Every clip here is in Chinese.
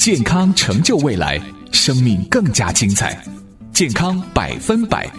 健康成就未来，生命更加精彩。健康100%。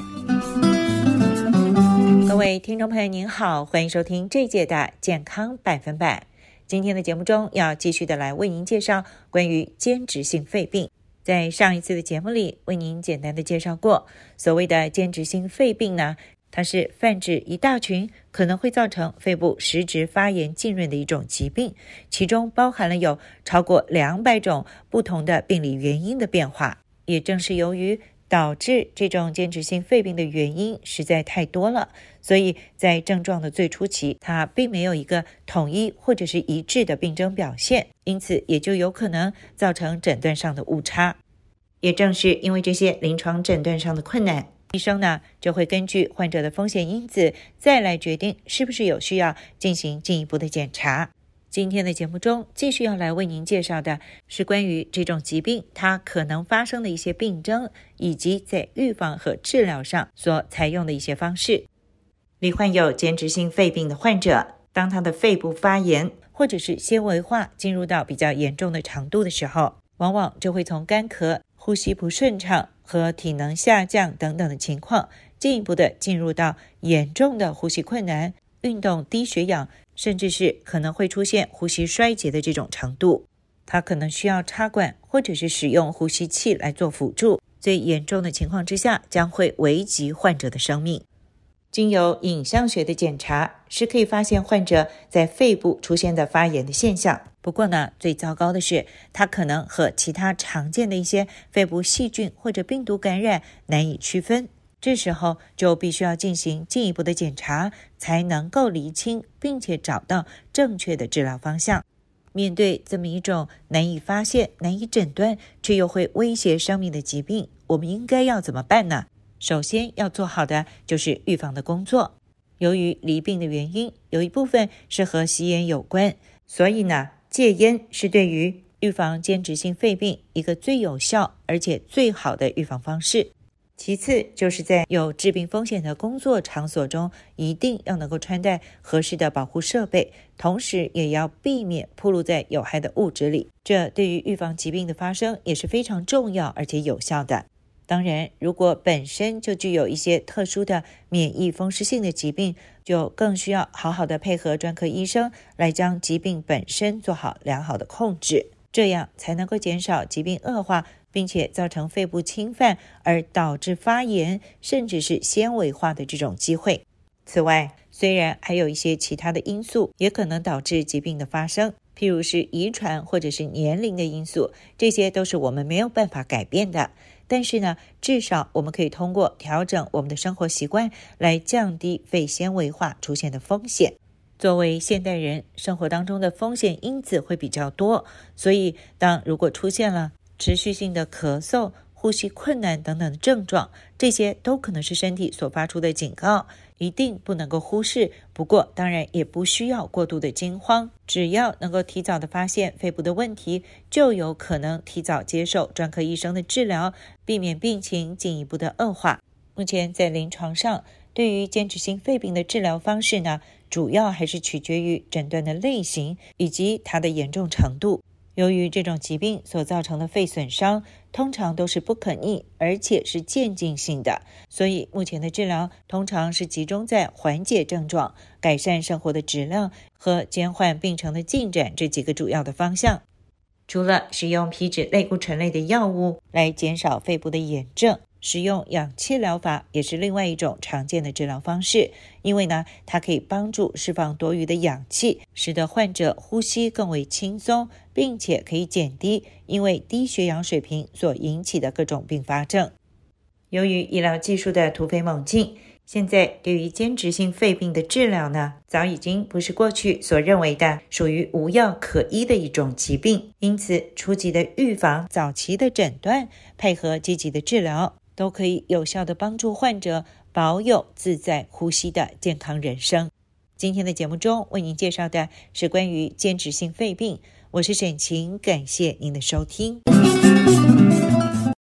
各位听众朋友您好，欢迎收听这一届的健康100%。今天的节目中要继续的来为您介绍关于间质性肺病。在上一次的节目里为您简单的介绍过，所谓的间质性肺病呢，它是泛指一大群可能会造成肺部实质发炎浸润的一种疾病，其中包含了有超过200种不同的病理原因的变化。也正是由于导致这种间质性肺病的原因实在太多了，所以在症状的最初期，它并没有一个统一或者是一致的病症表现，因此也就有可能造成诊断上的误差。也正是因为这些临床诊断上的困难，医生呢就会根据患者的风险因子再来决定是不是有需要进行进一步的检查。今天的节目中继续要来为您介绍的是关于这种疾病它可能发生的一些病症，以及在预防和治疗上所采用的一些方式。罹患有间质性肺病的患者，当他的肺部发炎或者是纤维化进入到比较严重的程度的时候，往往就会从干咳、呼吸不顺畅和体能下降等等的情况，进一步的进入到严重的呼吸困难、运动低血氧，甚至是可能会出现呼吸衰竭的这种程度。他可能需要插管或者是使用呼吸器来做辅助，最严重的情况之下将会危及患者的生命。经由影像学的检查是可以发现患者在肺部出现的发炎的现象，不过呢，最糟糕的是它可能和其他常见的一些肺部细菌或者病毒感染难以区分，这时候就必须要进行进一步的检查，才能够厘清并且找到正确的治疗方向。面对这么一种难以发现、难以诊断却又会威胁生命的疾病，我们应该要怎么办呢？首先要做好的就是预防的工作。由于罹病的原因有一部分是和吸烟有关，所以呢，戒烟是对于预防间质性肺病一个最有效而且最好的预防方式。其次就是在有致病风险的工作场所中，一定要能够穿戴合适的保护设备，同时也要避免暴露在有害的物质里，这对于预防疾病的发生也是非常重要而且有效的。当然，如果本身就具有一些特殊的免疫风湿性的疾病，就更需要好好的配合专科医生来将疾病本身做好良好的控制，这样才能够减少疾病恶化并且造成肺部侵犯而导致发炎甚至是纤维化的这种机会。此外，虽然还有一些其他的因素也可能导致疾病的发生，譬如是遗传或者是年龄的因素，这些都是我们没有办法改变的。但是呢，至少我们可以通过调整我们的生活习惯来降低肺纤维化出现的风险。作为现代人，生活当中的风险因子会比较多，所以如果出现了持续性的咳嗽、呼吸困难等等的症状，这些都可能是身体所发出的警告，一定不能够忽视。不过当然也不需要过度的惊慌，只要能够提早的发现肺部的问题，就有可能提早接受专科医生的治疗，避免病情进一步的恶化。目前在临床上，对于间质性肺病的治疗方式呢，主要还是取决于诊断的类型以及它的严重程度。由于这种疾病所造成的肺损伤通常都是不可逆，而且是渐进性的，所以目前的治疗通常是集中在缓解症状、改善生活的质量和减缓病程的进展这几个主要的方向。除了使用皮质类固醇类的药物来减少肺部的炎症，使用氧气疗法也是另外一种常见的治疗方式，因为呢，它可以帮助释放多余的氧气，使得患者呼吸更为轻松，并且可以减低因为低血氧水平所引起的各种并发症。由于医疗技术的突飞猛进，现在对于间质性肺病的治疗呢，早已经不是过去所认为的属于无药可医的一种疾病，因此初级的预防、早期的诊断配合积极的治疗，都可以有效地帮助患者保有自在呼吸的健康人生。今天的节目中为您介绍的是关于间质性肺病，我是沈晴，感谢您的收听。